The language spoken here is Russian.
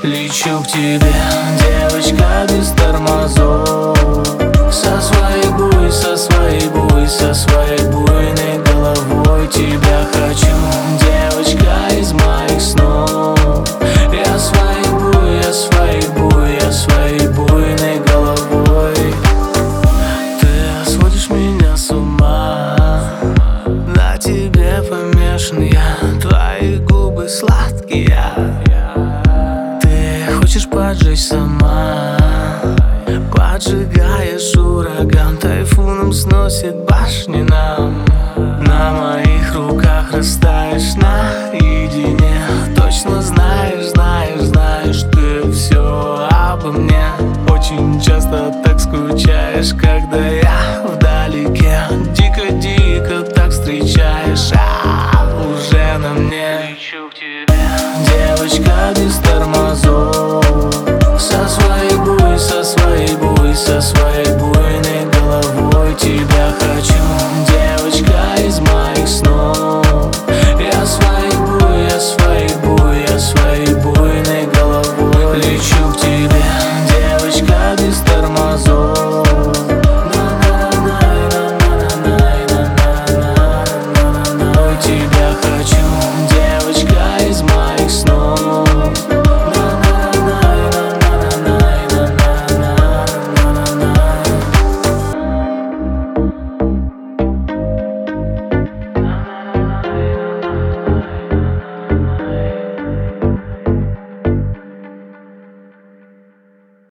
Лечу к тебе, девочка без тормозов. Со своей буйной головой тебя хочу, девочка из моих снов. Я своей буйной головой. Ты сводишь меня с ума, на тебе помешан я, твои губы сладкие. Ты хочешь поджечь сама, поджигаешь ураган, тайфуном сносит башни нам. На моих руках растаешь наедине. Точно знаешь, ты все обо мне. Очень часто так скучаешь, когда я